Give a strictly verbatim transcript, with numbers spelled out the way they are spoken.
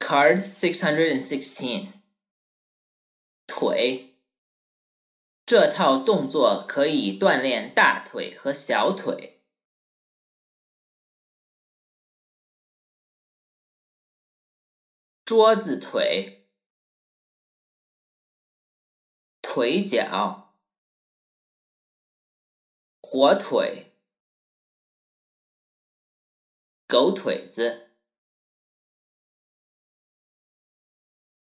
Card six hundred sixteen 腿，这套动作可以锻炼大腿和小腿。桌子腿，腿脚，火腿，狗腿子。